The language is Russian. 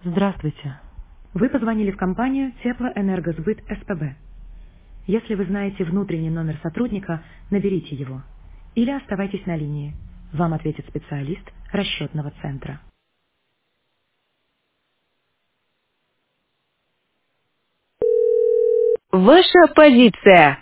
Здравствуйте. Вы позвонили в компанию Теплоэнергосбыт СПБ. Если вы знаете внутренний номер сотрудника, наберите его. Или оставайтесь на линии. Вам ответит специалист расчетного центра. Ваша позиция.